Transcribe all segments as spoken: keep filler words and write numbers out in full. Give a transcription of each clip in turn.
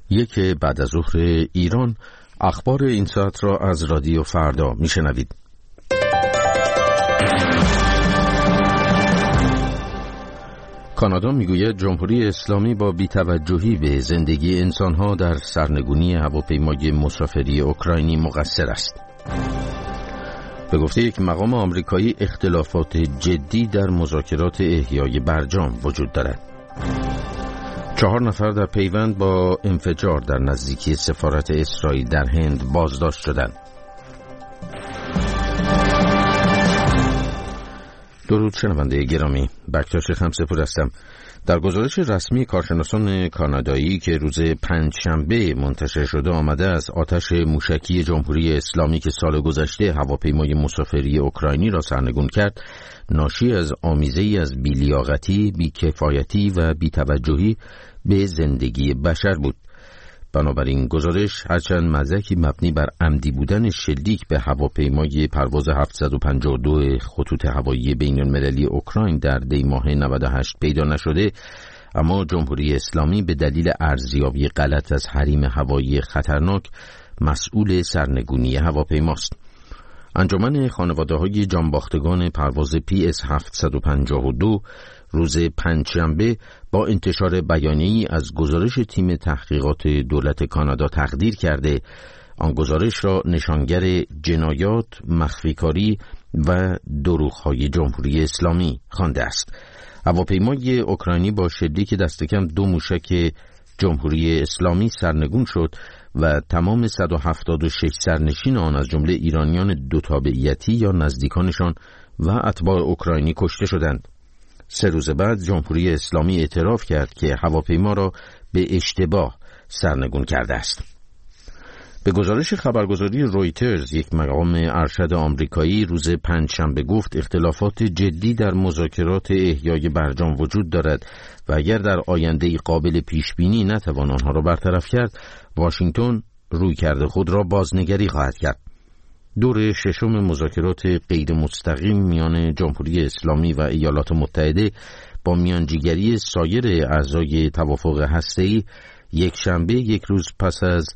یک بعد از ظهر ایران، اخبار این ساعت را از رادیو فردا میشنوید. کانادا میگوید جمهوری اسلامی با بی‌توجهی به زندگی انسانها در سرنگونی هواپیمای مسافری اوکراینی مقصر است. به گفته یک مقام آمریکایی اختلافات جدی در مذاکرات احیای برجام وجود دارد. چهار نفر در پیوند با انفجار در نزدیکی سفارت اسرائیل در هند بازداشت شدند. درود شنونده گرامی، بکتاش خمسپور هستم. در گزارش رسمی کارشناسان کانادایی که روز پنجشنبه منتشر شده آمده است آتش موشکی جمهوری اسلامی که سال گذشته هواپیمای مسافری اوکراینی را سرنگون کرد ناشی از آمیزه‌ای از بی‌لیاقتی، بی‌کفایتی و بی‌توجهی به زندگی بشر بود. بنابراین گزارش هرچند مدرکی مبنی بر عمدی بودن شلیک به هواپیمای پرواز هفتصد و پنجاه و دو خطوط هوایی بین‌المللی اوکراین در دی ماه نود و هشت پیدا نشده، اما جمهوری اسلامی به دلیل ارزیابی غلط از حریم هوایی خطرناک مسئول سرنگونی هواپیماست. انجمن خانواده‌های جانباختگان پرواز پی اس هفتصد و پنجاه و دو روز پنجشنبه با انتشار بیانیه‌ای از گزارش تیم تحقیقات دولت کانادا تقدیر کرده آن گزارش را نشانگر جنایات، مخفیکاری و دروغ‌های جمهوری اسلامی خوانده است. هواپیمای اوکراینی با شلیک دست کم دو موشک جمهوری اسلامی سرنگون شد و تمام صد و هفتاد و شش سرنشین آن از جمله ایرانیان دو تابعیتی یا نزدیکانشان و اتباع اوکراینی کشته شدند. سه روز بعد جمهوری اسلامی اعتراف کرد که هواپیما را به اشتباه سرنگون کرده است. به گزارش خبرگزاری رویترز یک مقام ارشد آمریکایی روز پنجشنبه گفت اختلافات جدی در مذاکرات احیای برجام وجود دارد و اگر در آینده قابل پیش بینی نتوان آنها را برطرف کرد، واشنگتن رویکرد خود را بازنگری خواهد کرد. دور ششم مذاکرات غیر مستقیم میان جمهوری اسلامی و ایالات متحده با میانجیگری سایر اعضای توافق هسته‌ای یک شنبه یک روز پس از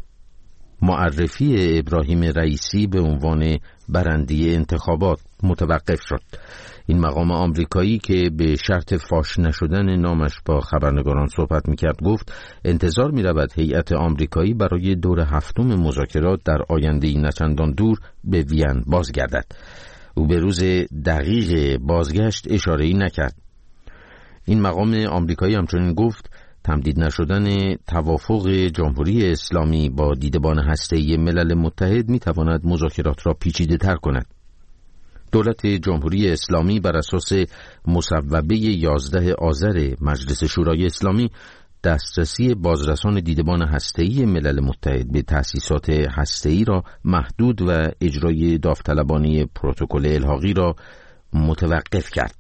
معرفی ابراهیم رئیسی به عنوان برنده انتخابات متوقف شد. این مقام آمریکایی که به شرط فاش نشدن نامش با خبرنگاران صحبت میکرد گفت انتظار میرود هیئت آمریکایی برای دور هفتم مذاکرات در آینده نچندان دور به وین بازگردد. او به روز دقیق بازگشت اشاره‌ای نکرد. این مقام آمریکایی همچنین گفت تمدید نشدن توافق جمهوری اسلامی با دیدبان هسته‌ای ملل متحد میتواند مذاکرات را پیچیده تر کند. دولت جمهوری اسلامی بر اساس مصوبه یازده آذر مجلس شورای اسلامی دسترسی بازرسان دیدبان هسته‌ای ملل متحد به تأسیسات هسته‌ای را محدود و اجرای داوطلبانه پروتکل الحاقی را متوقف کرد.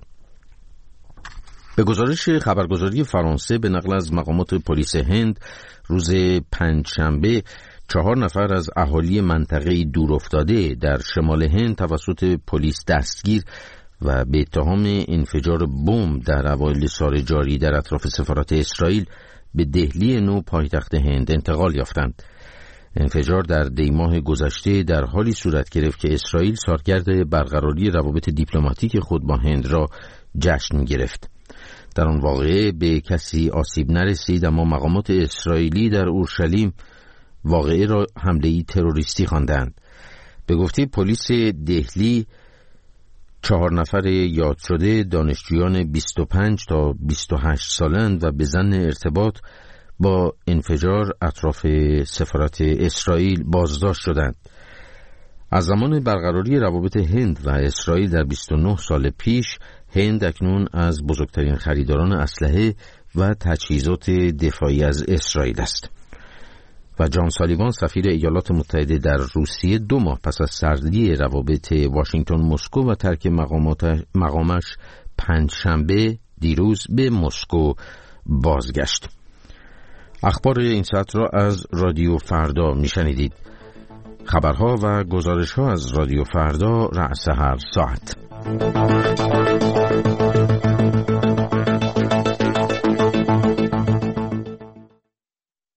به گزارش خبرگزاری فرانسه به نقل از مقامات پلیس هند روز پنجشنبه چهار نفر از اهالی منطقه دورافتاده در شمال هند توسط پلیس دستگیر و به اتهام انفجار بمب در اوایل سال جاری در اطراف سفارت اسرائیل به دهلی نو پایتخت هند انتقال یافتند. انفجار در دی ماه گذشته در حالی صورت گرفت که اسرائیل سالگرد برقراری روابط دیپلماتیک خود با هند را جشن گرفت. در آن واقعه به کسی آسیب نرسید، اما مقامات اسرائیلی در اورشلیم واقعه را حمله‌ای تروریستی خواندند. به گفته پلیس دهلی چهار نفر یاد شده دانشجویان بیست و پنج تا بیست و هشت سالند و به ظن ارتباط با انفجار اطراف سفارت اسرائیل بازداشت شدند. از زمان برقراری روابط هند و اسرائیل در بیست و نه سال پیش، هند اکنون از بزرگترین خریداران اسلحه و تجهیزات دفاعی از اسرائیل است. و جان سالیوان سفیر ایالات متحده در روسیه دو ماه پس از سردی روابط واشنگتن مسکو و ترک مقامش پنجشنبه دیروز به مسکو بازگشت. اخبار این ساعت را از رادیو فردا میشنیدید. خبرها و گزارش‌ها از رادیو فردا رأس هر ساعت.